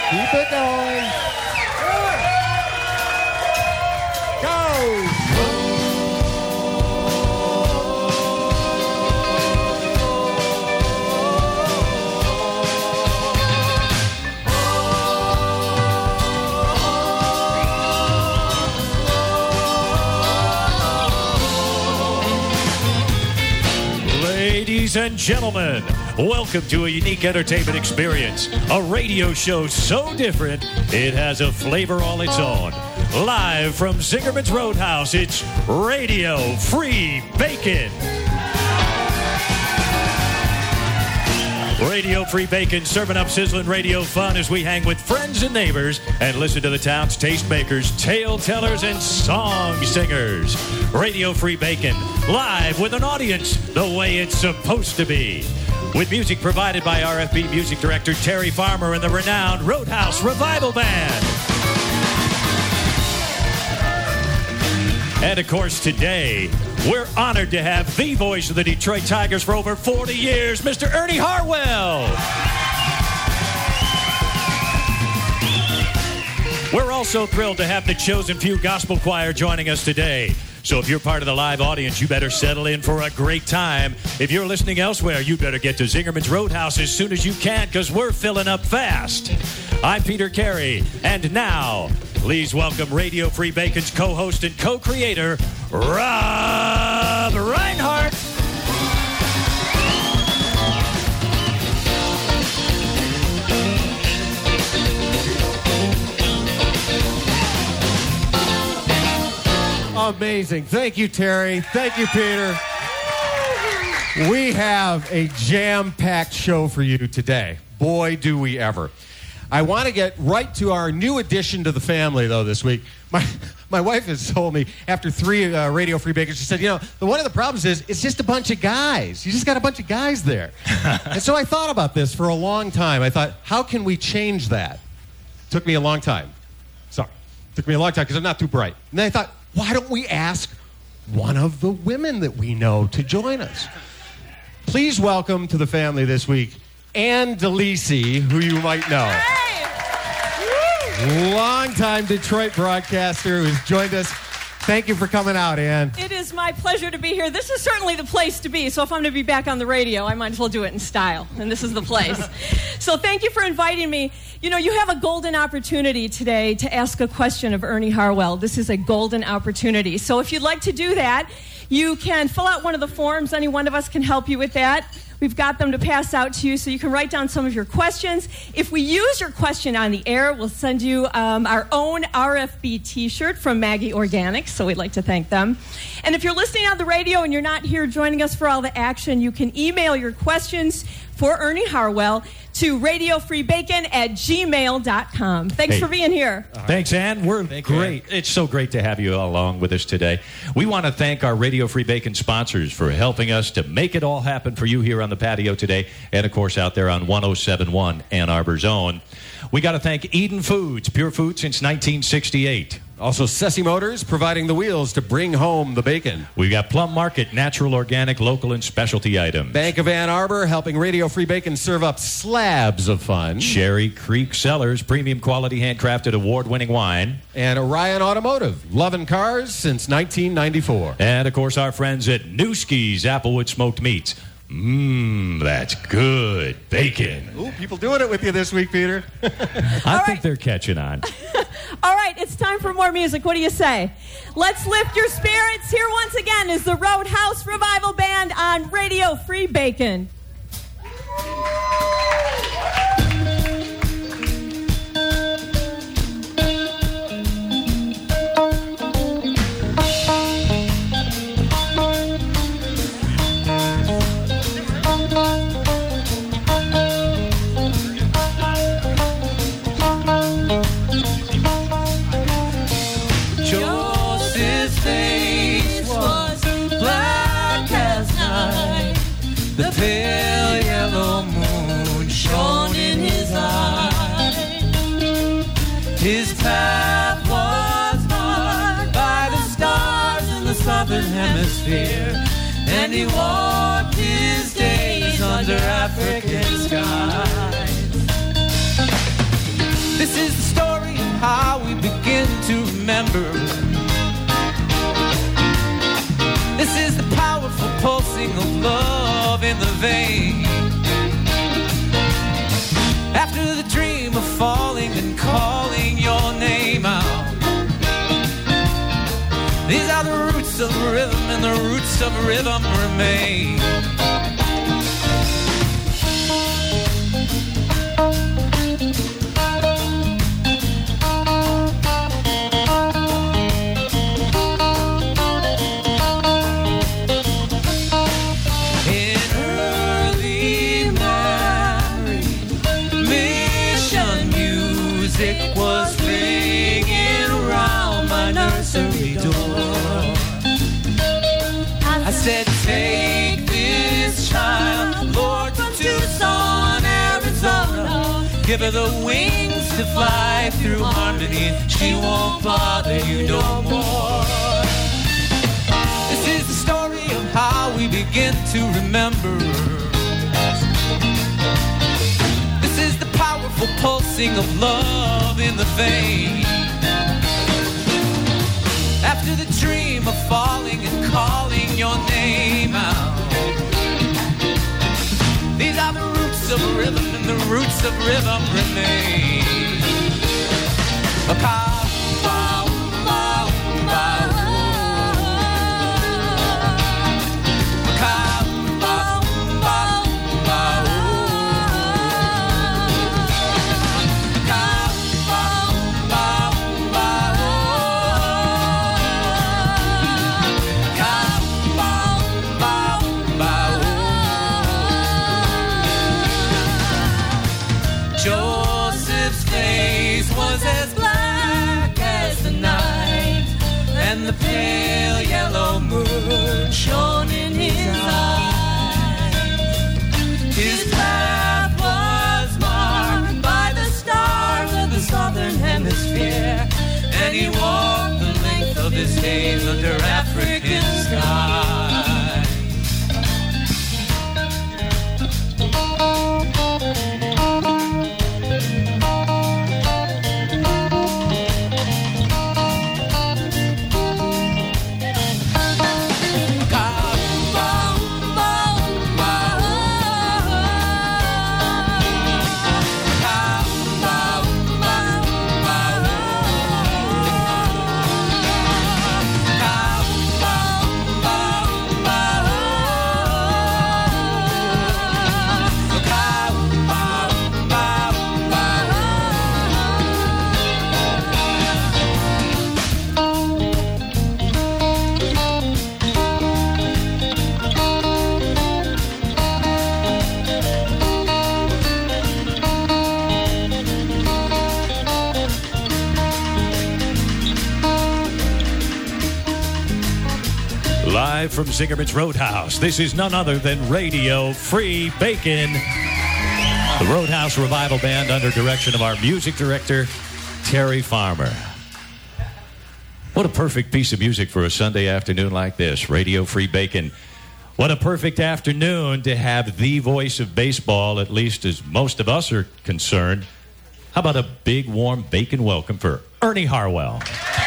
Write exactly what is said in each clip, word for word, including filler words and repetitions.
Keep it going. Go. Ladies and gentlemen, welcome to a unique entertainment experience. A radio show so different, it has a flavor all its own. Live from Zingerman's Roadhouse, it's Radio Free Bacon. Radio Free Bacon, serving up sizzling radio fun as we hang with friends and neighbors and listen to the town's tastemakers, tale tellers, and song singers. Radio Free Bacon, live with an audience the way it's supposed to be. With music provided by R F B Music Director Terry Farmer and the renowned Roadhouse Revival Band. And, of course, today, we're honored to have the voice of the Detroit Tigers for over forty years, Mister Ernie Harwell. We're also thrilled to have the Chosen Few Gospel Choir joining us today. So if you're part of the live audience, you better settle in for a great time. If you're listening elsewhere, you better get to Zingerman's Roadhouse as soon as you can, because we're filling up fast. I'm Peter Carey, and now, please welcome Radio Free Bacon's co-host and co-creator, Rob Reinhardt. Amazing. Thank you, Terry. Thank you, Peter. We have a jam-packed show for you today. Boy, do we ever. I want to get right to our new addition to the family, though, this week. My my wife has told me after three uh, Radio Free Bacon, she said, you know, the, one of the problems is it's just a bunch of guys. You just got a bunch of guys there. And so I thought about this for a long time. I thought, how can we change that? Took me a long time. Sorry. Took me a long time because I'm not too bright. And then I thought, why don't we ask one of the women that we know to join us? Please welcome to the family this week, Ann DeLisi, who you might know. Hey! Longtime Detroit broadcaster who's joined us. Thank you for coming out, Ann. It is my pleasure to be here. This is certainly the place to be, so if I'm going to be back on the radio, I might as well do it in style, and this is the place. So thank you for inviting me. You know, you have a golden opportunity today to ask a question of Ernie Harwell. This is a golden opportunity. So if you'd like to do that, you can fill out one of the forms. Any one of us can help you with that. We've got them to pass out to you, so you can write down some of your questions. If we use your question on the air, we'll send you um, our own R F B T-shirt from Maggie Organics, so we'd like to thank them. And if you're listening on the radio and you're not here joining us for all the action, you can email your questions for Ernie Harwell to radio free bacon at gmail dot com. Thanks hey. for being here. Thanks, Ann. We're thank great. You, Ann. It's so great to have you along with us today. We want to thank our Radio Free Bacon sponsors for helping us to make it all happen for you here on the patio today, and, of course, out there on one oh seven point one Ann Arbor's Own. We got to thank Eden Foods, pure food since nineteen sixty-eight. Also, Sessi Motors, providing the wheels to bring home the bacon. We've got Plum Market, natural, organic, local, and specialty items. Bank of Ann Arbor, helping Radio Free Bacon serve up slabs of fun. Cherry Creek Cellars, premium quality, handcrafted, award-winning wine. And Orion Automotive, loving cars since nineteen ninety-four. And, of course, our friends at Newski's Applewood Smoked Meats. Mmm, that's good bacon. Ooh, people doing it with you this week, Peter. I All think right. they're catching on. All right, it's time for more music. What do you say? Let's lift your spirits. Here once again is the Roadhouse Revival Band on Radio Free Bacon. The pale yellow moon shone in his eye. His path was marked by the stars in the southern hemisphere, and he walked his days under African skies. The roots of rhythm remain. I said, take this child, Lord, from Tucson, Arizona. Give her the wings to fly through harmony. She won't bother you no more. This is the story of how we begin to remember. This is the powerful pulsing of love in the vein. After the dream of falling and calling your name out. These are the roots of rhythm, and the roots of rhythm remain. A cow, bow, bow, bow. A cow, bow, bow, bow. A cow, bow, bow, bow. Joseph's face was as black as the night, and the pale yellow moon shone in his eyes. His path was marked by the stars of the southern hemisphere, and he walked the length of his days under African skies. Live from Zingerman's Roadhouse, this is none other than Radio Free Bacon. The Roadhouse Revival Band under direction of our music director, Terry Farmer. What a perfect piece of music for a Sunday afternoon like this, Radio Free Bacon. What a perfect afternoon to have the voice of baseball, at least as most of us are concerned. How about a big, warm bacon welcome for Ernie Harwell?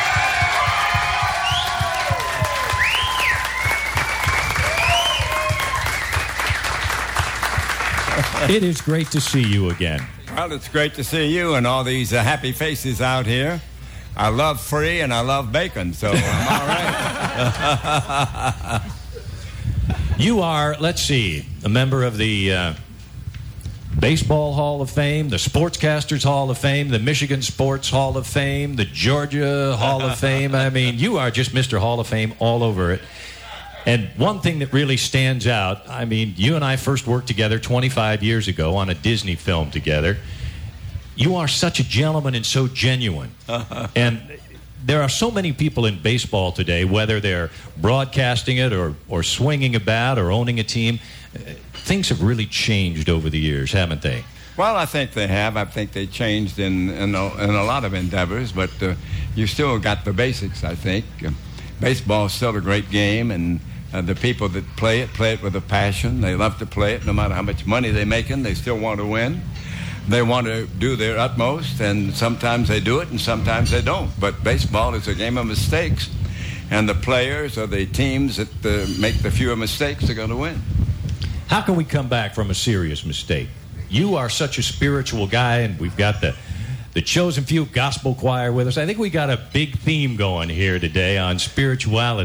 It is great to see you again. Well, it's great to see you and all these uh, happy faces out here. I love free and I love bacon, so I'm all right. You are, let's see, a member of the uh, Baseball Hall of Fame, the Sportscasters Hall of Fame, the Michigan Sports Hall of Fame, the Georgia Hall of Fame. I mean, you are just Mister Hall of Fame all over it. And one thing that really stands out, I mean, you and I first worked together twenty-five years ago on a Disney film together. You are such a gentleman and so genuine. And there are so many people in baseball today, whether they're broadcasting it or, or swinging a bat or owning a team, things have really changed over the years, haven't they? Well, I think they have. I think they changed in, in, a, in a lot of endeavors, but uh, you still got the basics, I think. Uh, baseball is still a great game, and Uh, the people that play it, play it with a passion. They love to play it no matter how much money they're making. They still want to win. They want to do their utmost, and sometimes they do it and sometimes they don't. But baseball is a game of mistakes, and the players or the teams that uh, make the fewer mistakes are going to win. How can we come back from a serious mistake? You are such a spiritual guy, and we've got the the Chosen Few Gospel Choir with us. I think we got a big theme going here today on spirituality.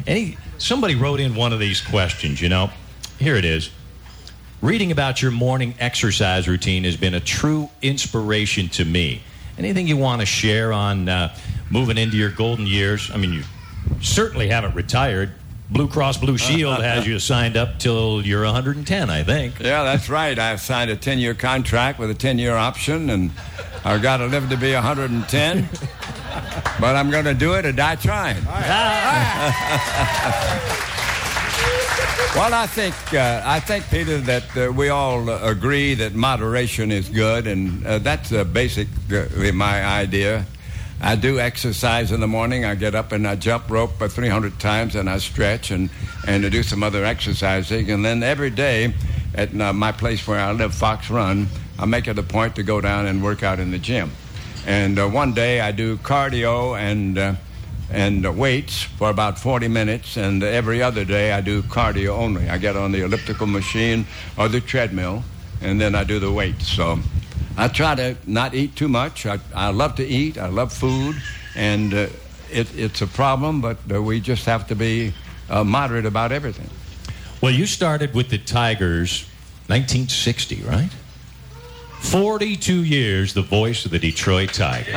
Any somebody wrote in one of these questions, you know. Here it is. Reading about your morning exercise routine has been a true inspiration to me. Anything you want to share on uh, moving into your golden years? I mean, you certainly haven't retired. Blue Cross Blue Shield has you signed up till you're one hundred ten, I think. Yeah, that's right. I've signed a ten-year contract with a ten-year option, and I've got to live to be one hundred ten. But I'm going to do it or die trying. All right. All right. Well, I think, uh, I think, Peter, that uh, we all uh, agree that moderation is good, and uh, that's uh, basically uh, my idea. I do exercise in the morning. I get up and I jump rope uh, three hundred times, and I stretch and, and I do some other exercising. And then every day at uh, my place where I live, Fox Run, I make it a point to go down and work out in the gym. And uh, one day I do cardio and... Uh, and uh, weights for about forty minutes, and every other day I do cardio only. I get on the elliptical machine or the treadmill, and then I do the weights. So I try to not eat too much. I, I love to eat. I love food, and uh, it, it's a problem, but uh, we just have to be uh, moderate about everything. Well, you started with the Tigers nineteen sixty, right? forty-two years, the voice of the Detroit Tigers.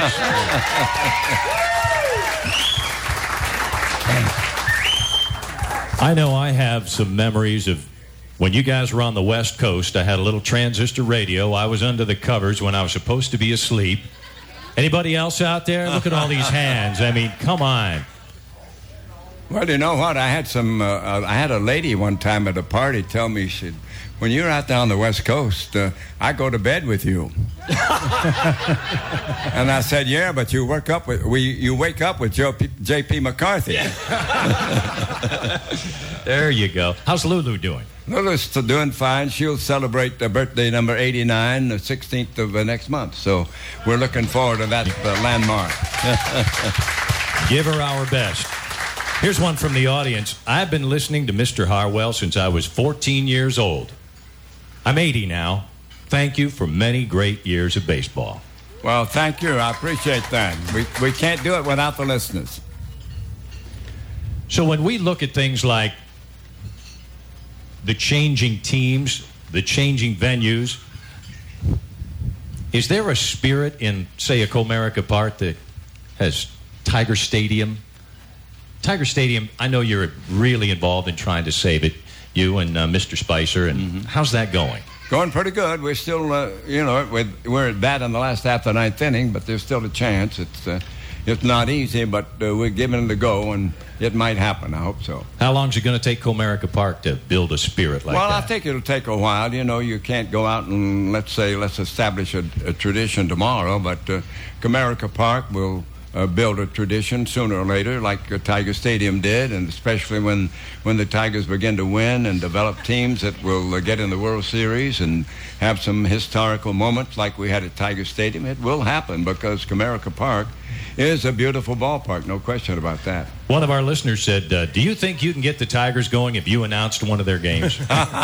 I know I have some memories of when you guys were on the West Coast. I had a little transistor radio. I was under the covers when I was supposed to be asleep. Anybody else out there? Look at all these hands. I mean, come on. Well, you know what? I had some. Uh, uh, I had a lady one time at a party tell me, she said, "When you're out there on the West Coast, uh, I go to bed with you." And I said, "Yeah, but you work up with we you wake up with Joe P, J P McCarthy." There you go. How's Lulu doing? Lulu's doing fine. She'll celebrate the birthday number eighty-nine, the sixteenth of uh, next month. So we're looking forward to that uh, landmark. Give her our best. Here's one from the audience. I've been listening to Mister Harwell since I was fourteen years old. I'm eighty now. Thank you for many great years of baseball. Well, thank you. I appreciate that. We, we can't do it without the listeners. So when we look at things like the changing teams, the changing venues, is there a spirit in, say, a Comerica Park that has Tiger Stadium? Tiger Stadium, I know you're really involved in trying to save it, you and uh, Mister Spicer, and mm-hmm. How's that going? Going pretty good. We're still, uh, you know, we're, we're at bat in the last half of the ninth inning, but there's still a chance. It's uh, it's not easy, but uh, we're giving it a go, and it might happen. I hope so. How long is it going to take Comerica Park to build a spirit like well, that? Well, I think it'll take a while. You know, you can't go out and, let's say, let's establish a, a tradition tomorrow, but uh, Comerica Park will... Uh, build a tradition sooner or later, like uh, Tiger Stadium did, and especially when, when the Tigers begin to win and develop teams that will uh, get in the World Series and have some historical moments like we had at Tiger Stadium. It will happen because Comerica Park is a beautiful ballpark, no question about that. One of our listeners said, uh, do you think you can get the Tigers going if you announced one of their games?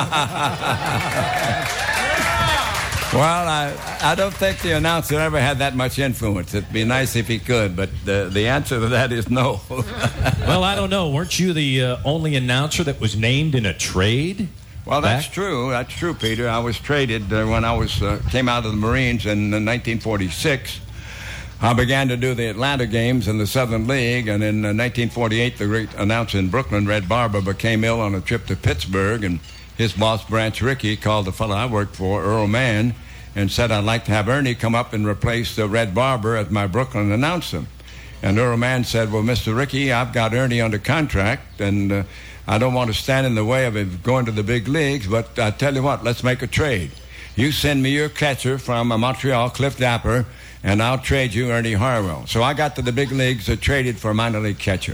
Well, I, I don't think the announcer ever had that much influence. It'd be nice if he could, but the, the answer to that is no. Well, I don't know. Weren't you the uh, only announcer that was named in a trade? Well, that's back? true. That's true, Peter. I was traded uh, when I was uh, came out of the Marines in uh, nineteen forty-six. I began to do the Atlanta games in the Southern League, and in uh, nineteen forty-eight, the great announcer in Brooklyn, Red Barber, became ill on a trip to Pittsburgh, and his boss, Branch Rickey, called the fellow I worked for, Earl Mann, and said, I'd like to have Ernie come up and replace uh, Red Barber as my Brooklyn announcer. And Earl Mann said, well, Mister Rickey, I've got Ernie under contract, and uh, I don't want to stand in the way of him going to the big leagues, but I tell you what, let's make a trade. You send me your catcher from uh, Montreal, Cliff Dapper, and I'll trade you Ernie Harwell. So I got to the big leagues, uh, traded for a minor league catcher.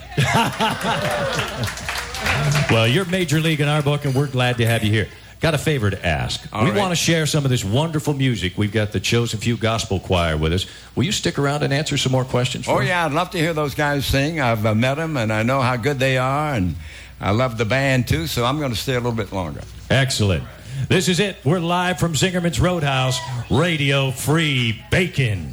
Well, you're major league in our book, and we're glad to have you here. Got a favor to ask. All we right. want to share some of this wonderful music. We've got the Chosen Few Gospel Choir with us. Will you stick around and answer some more questions for Oh, us? yeah, I'd love to hear those guys sing. I've uh, met them, and I know how good they are, and I love the band, too, so I'm going to stay a little bit longer. Excellent. This is it. We're live from Zingerman's Roadhouse, Radio Free Bacon.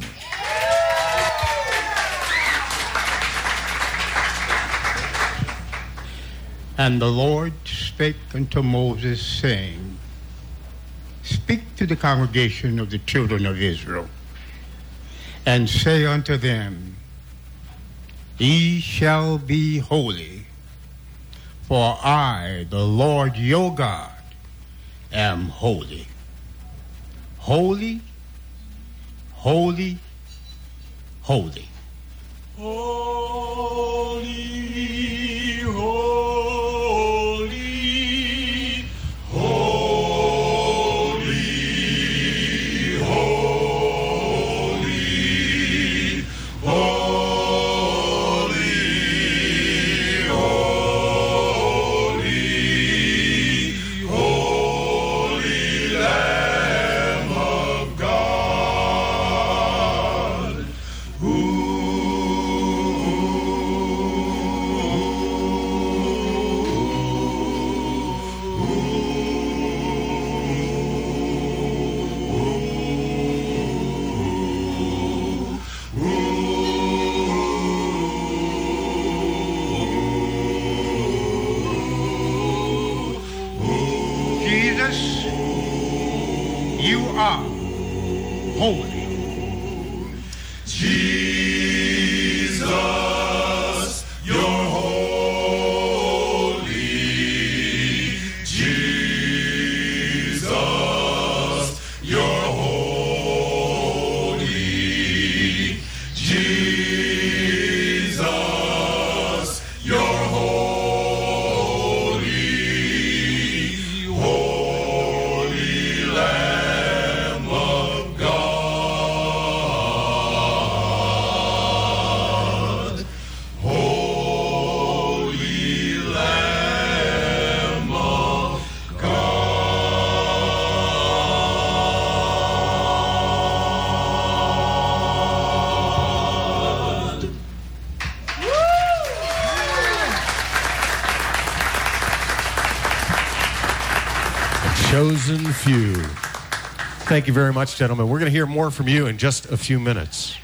And the Lord spake unto Moses, saying, Speak to the congregation of the children of Israel, and say unto them, Ye shall be holy, for I, the Lord your God, am holy. Holy, holy, holy. Holy, holy, holy, holy, holy, holy, holy Lamb of God, who Jesus, you are holy. Jesus, you're holy. Jesus, you're holy. Jesus, you're holy. Holy Lamb of God. Holy Lamb of God. Chosen few. Thank you very much, gentlemen. We're going to hear more from you in just a few minutes.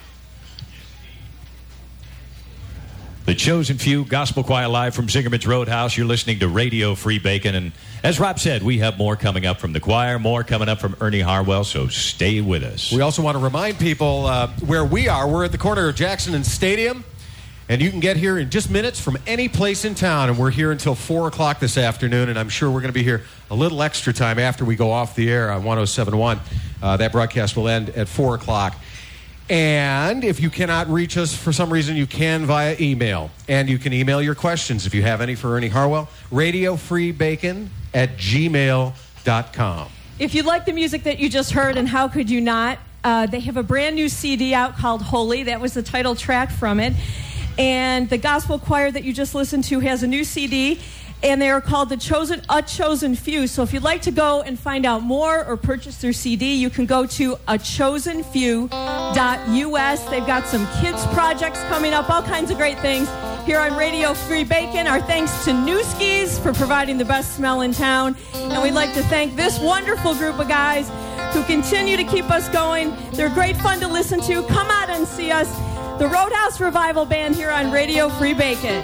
The Chosen Few, Gospel Choir live from Zingerman's Roadhouse. You're listening to Radio Free Bacon. And as Rob said, we have more coming up from the choir, more coming up from Ernie Harwell, so stay with us. We also want to remind people uh, where we are. We're at the corner of Jackson and Stadium, and you can get here in just minutes from any place in town. And we're here until four o'clock this afternoon, and I'm sure we're going to be here a little extra time after we go off the air on one oh seven point one. Uh, that broadcast will end at four o'clock. And if you cannot reach us for some reason, you can via email. And you can email your questions if you have any for Ernie Harwell. Radio Free Bacon at gmail dot com. If you like the music that you just heard, and how could you not, uh, they have a brand new C D out called Holy. That was the title track from it. And the gospel choir that you just listened to has a new C D, and they are called the Chosen, A Chosen Few. So if you'd like to go and find out more or purchase their C D, you can go to a chosen few dot U S. They've got some kids projects coming up, all kinds of great things here on Radio Free Bacon. Our thanks to Newski's for providing the best smell in town. And we'd like to thank this wonderful group of guys who continue to keep us going. They're great fun to listen to. Come out and see us. The Roadhouse Revival Band here on Radio Free Bacon.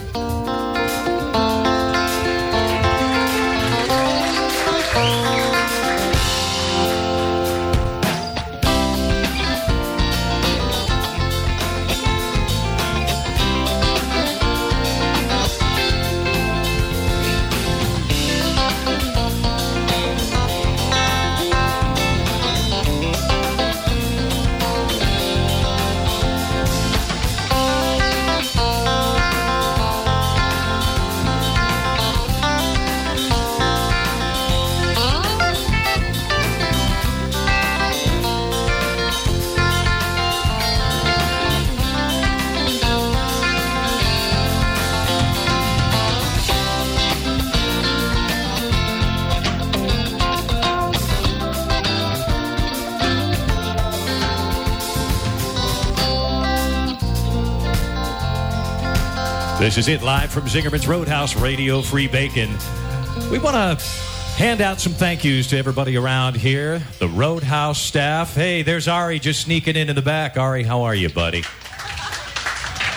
This is it, live from Zingerman's Roadhouse, Radio Free Bacon. We want to hand out some thank yous to everybody around here, the Roadhouse staff. Hey, there's Ari just sneaking in in the back. Ari, how are you, buddy?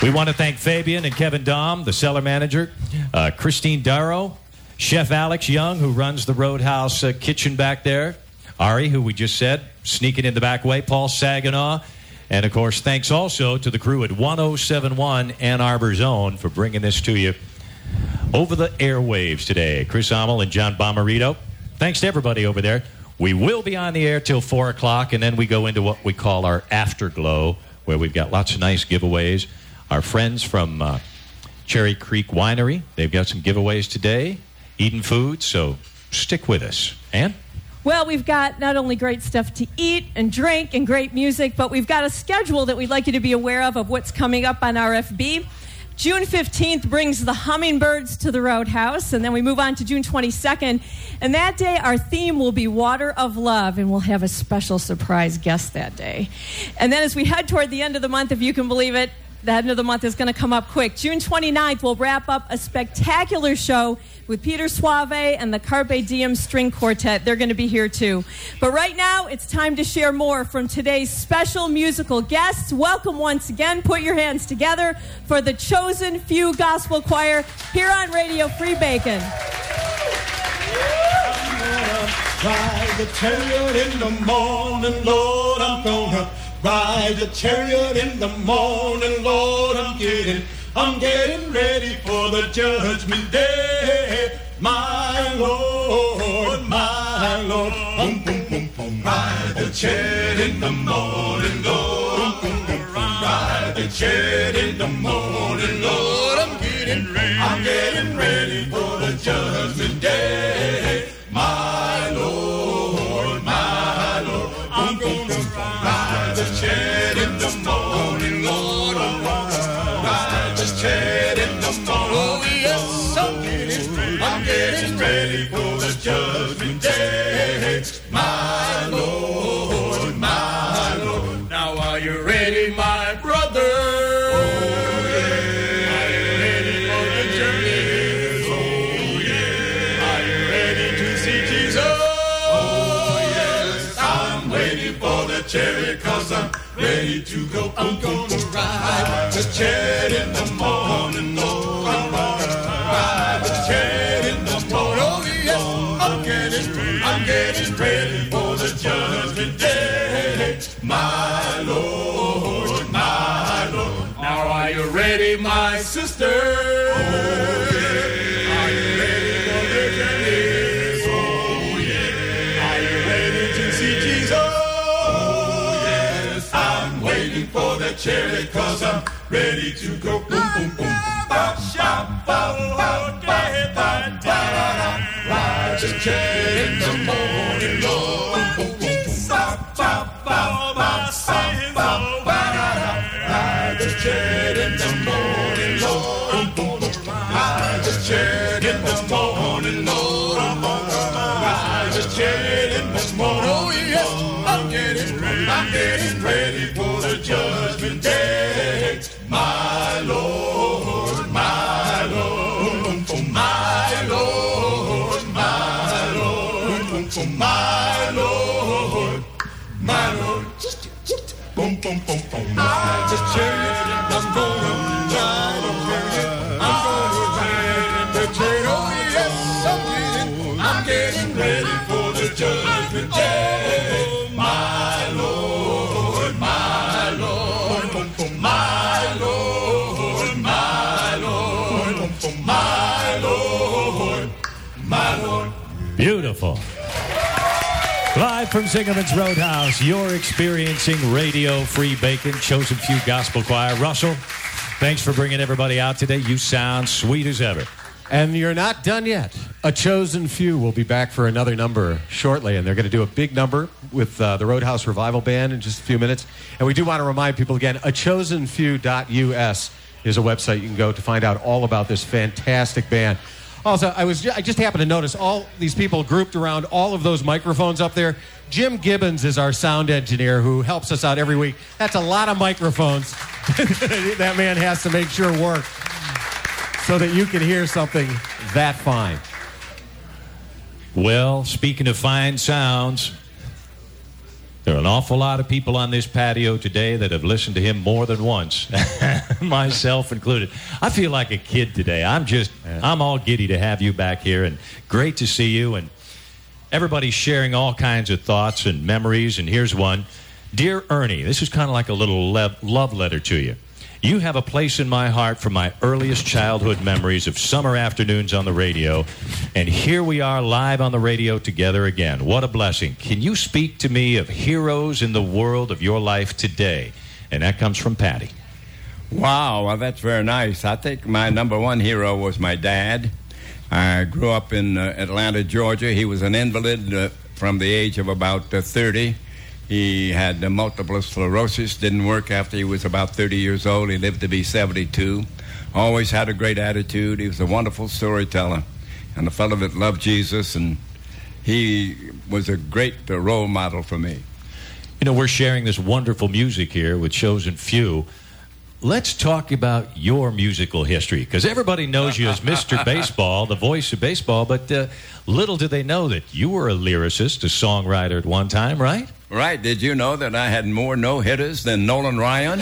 We want to thank Fabian and Kevin Dahm, the cellar manager, uh, Christine Darrow, Chef Alex Young, who runs the Roadhouse uh, kitchen back there, Ari, who we just said, sneaking in the back way, Paul Saginaw, and, of course, thanks also to the crew at one oh seven point one Ann Arbor Zone for bringing this to you over the airwaves today. Chris Amel and John Bomarito. Thanks to everybody over there. We will be on the air till four o'clock, and then we go into what we call our afterglow, where we've got lots of nice giveaways. Our friends from uh, Cherry Creek Winery, they've got some giveaways today. Eden Foods, so stick with us. Ann? Well, we've got not only great stuff to eat and drink and great music, but we've got a schedule that we'd like you to be aware of of what's coming up on R F B. June fifteenth brings the Hummingbirds to the Roadhouse, and then we move on to June twenty-second. And that day, our theme will be Water of Love, and we'll have a special surprise guest that day. And then as we head toward the end of the month, if you can believe it, the end of the month is going to come up quick. June twenty-ninth, we'll wrap up a spectacular show with Peter Suave and the Carpe Diem String Quartet. They're going to be here, too. But right now, it's time to share more from today's special musical guests. Welcome once again. Put your hands together for the Chosen Few Gospel Choir here on Radio Free Bacon. Ride the chariot in the morning, Lord, I'm gonna ride the chariot in the morning, Lord, I'm getting, I'm getting ready for the judgment day. My Lord, my Lord, boom, boom, boom, boom. Ride the chariot in the morning, Lord, boom, boom, boom. Ride the chariot in the morning, Lord, I'm getting ready, I'm getting ready for the judgment day. My Lord, my Lord, I'm gonna ride the chariot in the morning, Lord, I'm gonna ride the chariot in the morning. Oh yes, I'm getting ready, I'm getting ready for the judgment day. My Lord, my Lord, now are you ready, my brother? Oh yeah, are you ready for the journey? Oh yeah, are you ready to see Jesus? Oh yes, I'm waiting for the chariot, cause I'm ready to go. I'm gonna ride the chariot in the morning, Lord. I'm gonna ride the chariot in the morning. Oh yes, I'm getting ready, I'm getting ready for the judgment day. My Lord, my Lord, now are you ready, my sister? Oh yeah, are you ready for the journey? Oh yeah, are you ready to see Jesus? Oh yes, I'm waiting for the chariot, cause I'm ready to go. Boom, boom, boom. Bop, shop, bop, bop, bop, bop, bop, bop. Ride the chariot in the morning, Lord. Boom, boom, boom. Bop, bop, bop, bop, bop, bop, bop. Ride the chariot in the morning, Lord. Boom, boom, boom. Ride the chariot in the morning, Lord. Ride the chariot in the morning. Oh yes, I'm getting ready, I'm getting ready for the judgment day. My Lord, my Lord, my Lord, my Lord, my Lord, my Lord. Boom, boom, boom, boom. Ride the chariot, I'm gonna ride the chariot, I'm gonna ride the chariot. Oh yes, I'm getting, I'm getting ready for the judgment day. My Lord, my Lord, my Lord, my Lord, my Lord, my Lord. Beautiful. Live from Zingerman's Roadhouse, you're experiencing Radio Free Bacon, Chosen Few Gospel Choir. Russell, thanks for bringing everybody out today. You sound sweet as ever. And you're not done yet. A Chosen Few will be back for another number shortly, and they're going to do a big number with uh, the Roadhouse Revival Band in just a few minutes. And we do want to remind people again, a chosen few dot U S is a website you can go to find out all about this fantastic band. Also, I was I just happened to notice all these people grouped around all of those microphones up there. Jim Gibbons is our sound engineer who helps us out every week. That's a lot of microphones that man has to make sure work so that you can hear something that fine. Well, speaking of fine sounds, There are an awful lot of people on this patio today that have listened to him more than once, myself included. I feel like a kid today. I'm just, I'm all giddy to have you back here, and great to see you. And everybody's sharing all kinds of thoughts and memories, and here's one. Dear Ernie, this is kind of like a little le- love letter to you. You have a place in my heart from my earliest childhood memories of summer afternoons on the radio, and here we are live on the radio together again. What a blessing. Can you speak to me of heroes in the world of your life today? And that comes from Patty. Wow, well, that's very nice. I think my number one hero was my dad. I grew up in uh, Atlanta, Georgia. He was an invalid uh, from the age of about uh, thirty. He had uh, multiple sclerosis, didn't work after he was about thirty years old. He lived to be seventy-two. Always had a great attitude. He was a wonderful storyteller and a fellow that loved Jesus, and he was a great uh, role model for me. You know, we're sharing this wonderful music here with Chosen Few. Let's talk about your musical history, because everybody knows you as Mister Baseball, the voice of baseball, but uh, little do they know that you were a lyricist, a songwriter at one time, right? Right. Did you know that I had more no-hitters than Nolan Ryan?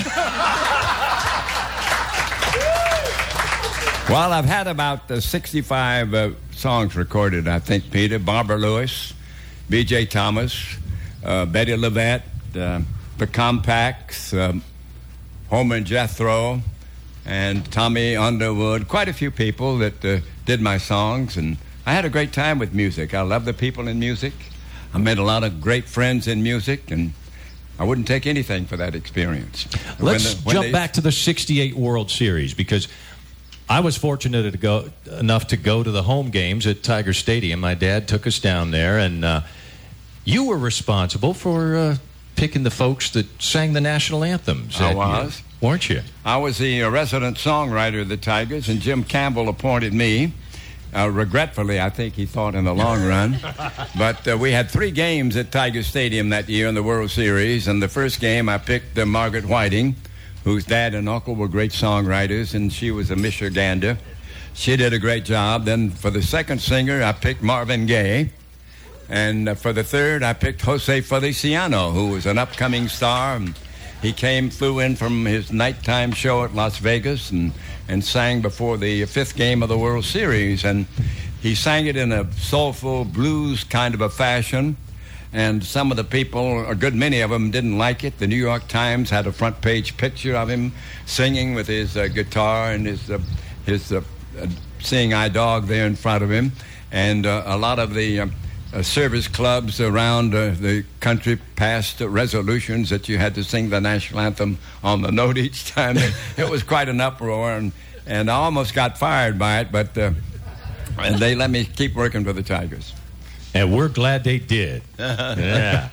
Well, I've had about uh, sixty-five uh, songs recorded, I think, Peter. Barbara Lewis, B J Thomas, uh, Betty Levette, uh, the Compacts, um, Homer and Jethro, and Tommy Underwood. Quite a few people that uh, did my songs, and I had a great time with music. I love the people in music. I made a lot of great friends in music, and I wouldn't take anything for that experience. Let's the, jump they... back to the sixty-eight World Series, because I was fortunate to go enough to go to the home games at Tiger Stadium. My dad took us down there, and uh, you were responsible for uh, picking the folks that sang the national anthems. I was. Year, weren't you? I was the uh, resident songwriter of the Tigers, and Jim Campbell appointed me. Uh, regretfully, I think he thought in the long run. But uh, we had three games at Tiger Stadium that year in the World Series. And the first game, I picked uh, Margaret Whiting, whose dad and uncle were great songwriters, and she was a Michigander. She did a great job. Then for the second singer, I picked Marvin Gaye. And uh, for the third, I picked Jose Feliciano, who was an upcoming star. And he came, flew in from his nighttime show at Las Vegas, and and sang before the fifth game of the World Series. And he sang it in a soulful blues kind of a fashion. And some of the people, a good many of them, didn't like it. The New York Times had a front page picture of him singing with his uh, guitar and his uh, his uh, uh, seeing eye dog there in front of him. And uh, a lot of the uh, uh, service clubs around uh, the country passed uh, resolutions that you had to sing the national anthem on the note each time. It, it was quite an uproar, and, and I almost got fired by it, but uh, and they let me keep working for the Tigers. And we're glad they did. Yeah.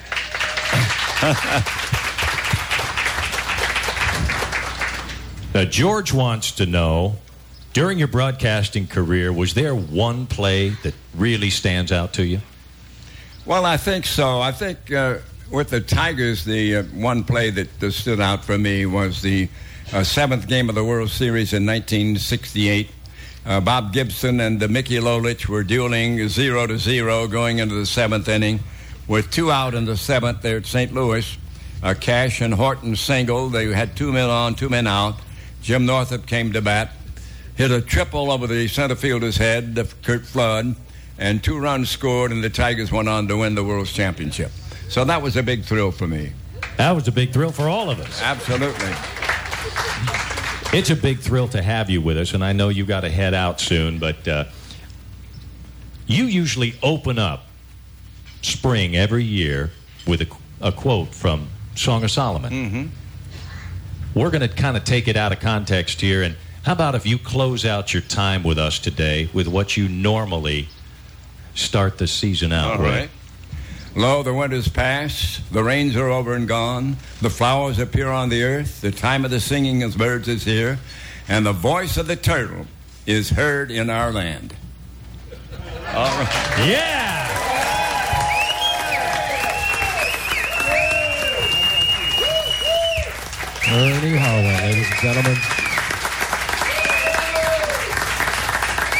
Now, George wants to know, during your broadcasting career, was there one play that really stands out to you? Well, I think so. I think uh, with the Tigers, the uh, one play that uh, stood out for me was the uh, seventh game of the World Series in nineteen sixty-eight. Uh, Bob Gibson and uh, Mickey Lolich were dueling zero to zero going into the seventh inning. With two out in the seventh there at Saint Louis, uh, Cash and Horton singled. They had two men on, two men out. Jim Northup came to bat, hit a triple over the center fielder's head, uh, Kurt Flood, and two runs scored, and the Tigers went on to win the World Championship. So that was a big thrill for me. That was a big thrill for all of us. Absolutely. It's a big thrill to have you with us, and I know you got to head out soon, but uh, you usually open up spring every year with a, a quote from Song of Solomon. Mm-hmm. We're going to kind of take it out of context here, and how about if you close out your time with us today with what you normally start the season out All with? right. Lo, the winter's past, the rains are over and gone, the flowers appear on the earth, the time of the singing of birds is here, and the voice of the turtle is heard in our land. All right. Yeah! Ernie Harwell, ladies and gentlemen.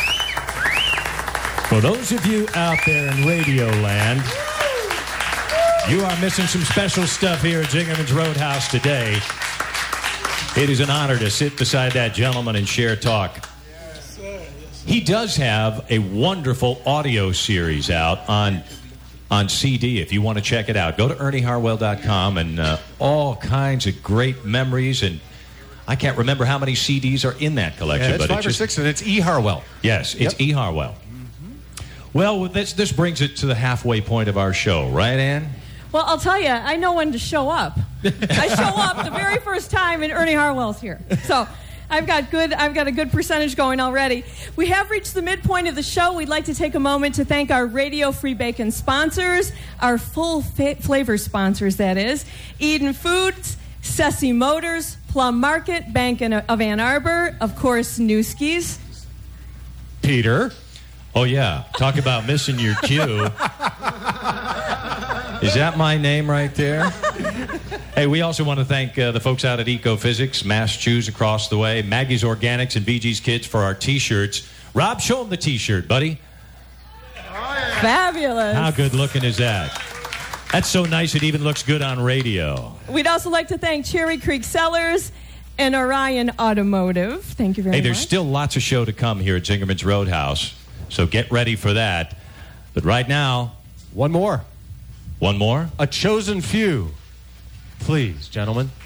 For those of you out there in Radio Land, You are missing some special stuff here at Zingerman's Roadhouse today. It is an honor to sit beside that gentleman and share talk. Yes, sir. Yes, sir. He does have a wonderful audio series out on on C D if you want to check it out. Go to Ernie Harwell dot com and uh, all kinds of great memories. And I can't remember how many C Ds are in that collection. Yeah, it's but five it's or just, six, and it's E. Harwell. Yes, it's Yep. E. Harwell. Mm-hmm. Well, this, this brings it to the halfway point of our show. Right, Ann? Well, I'll tell you, I know when to show up. I show up the very first time, and Ernie Harwell's here. So I've got good. I've got a good percentage going already. We have reached the midpoint of the show. We'd like to take a moment to thank our Radio Free Bacon sponsors, our full fa- flavor sponsors, that is, Eden Foods, Ceci Motors, Plum Market, Bank of Ann Arbor, of course, Newski's. Peter. Oh, yeah. Talk about missing your cue. Is that my name right there? Hey, we also want to thank uh, the folks out at Ecophysics, Mass Chews across the way, Maggie's Organics, and B G's Kids for our T-shirts. Rob, show them the T-shirt, buddy. Fabulous. How good looking is that? That's so nice it even looks good on radio. We'd also like to thank Cherry Creek Cellars and Orion Automotive. Thank you very Hey, much. there's still lots of show to come here at Zingerman's Roadhouse, so get ready for that. But right now, One more. one more. A chosen few. Please, gentlemen.